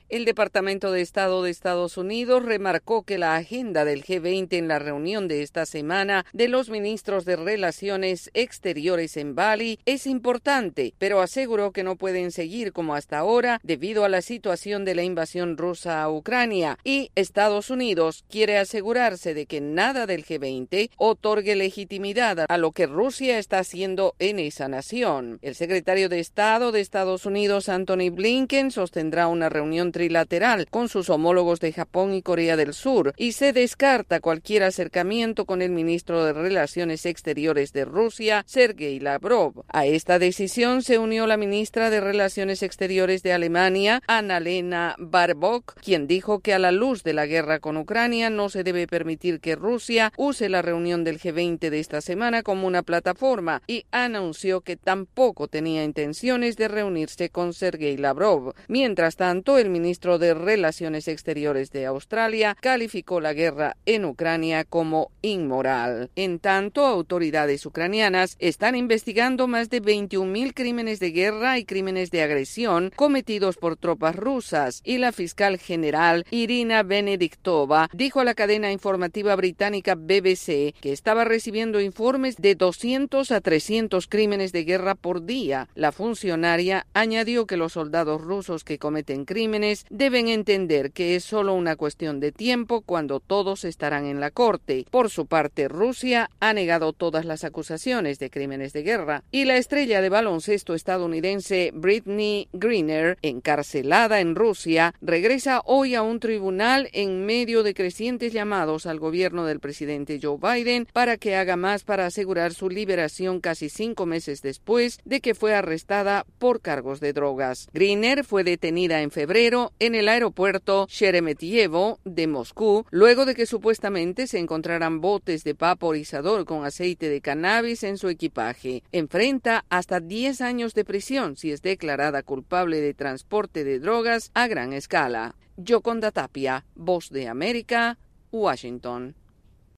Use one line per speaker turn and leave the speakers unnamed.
El Departamento de Estado de Estados Unidos remarcó que la agenda del G20 en la reunión de esta semana de los ministros de Relaciones Exteriores en Bali es importante, pero aseguró que no pueden seguir como hasta ahora debido a la situación de la invasión rusa a Ucrania, y Estados Unidos quiere asegurarse de que nada del G20 otorgue legitimidad a lo que Rusia está haciendo en esa nación. El secretario de Estado de Estados Unidos, Antony Blinken, sostendrá una reunión trilateral con sus homólogos de Japón y Corea del Sur, y se descarta cualquier acercamiento con el ministro de Relaciones Exteriores de Rusia, Sergei Lavrov. A esta decisión se unió la ministra de Relaciones Exteriores de Alemania, Annalena Baerbock, quien dijo que a la luz de la guerra con Ucrania no se debe permitir que Rusia use la reunión del G20 de esta semana como una plataforma, y anunció que tampoco tenía intenciones de reunirse con Sergei Lavrov. Mientras tanto, el ministro de Relaciones Exteriores de Australia calificó la guerra en Ucrania como inmoral. En tanto, autoridades ucranianas están investigando más de 21.000 crímenes de guerra y crímenes de agresión cometidos por tropas rusas, y la fiscal general Irina Benediktova dijo a la cadena informativa británica BBC que estaba recibiendo informes de 200 a 300 crímenes de guerra por día. La funcionaria añadió que los soldados rusos que cometen crímenes deben entender que es solo una cuestión de tiempo cuando todos estarán en la corte. Por su parte, Rusia ha negado todas las acusaciones de crímenes de guerra, y la estrella de baloncesto estadounidense Brittney Griner, encarcelada en Rusia, regresa hoy a un tribunal en medio de crecientes llamados al gobierno del presidente Joe Biden para que haga más para asegurar su liberación casi 5 meses después de que fue arrestada por cargos de drogas. Griner fue detenida en febrero en el aeropuerto Sheremetyevo de Moscú, luego de que supuestamente se encontraran botes de vaporizador con aceite de cannabis en su equipaje. Enfrenta hasta 10 años de prisión si es declarada culpable de transporte de drogas a gran escala. Yoconda Tapia, Voz de América, Washington.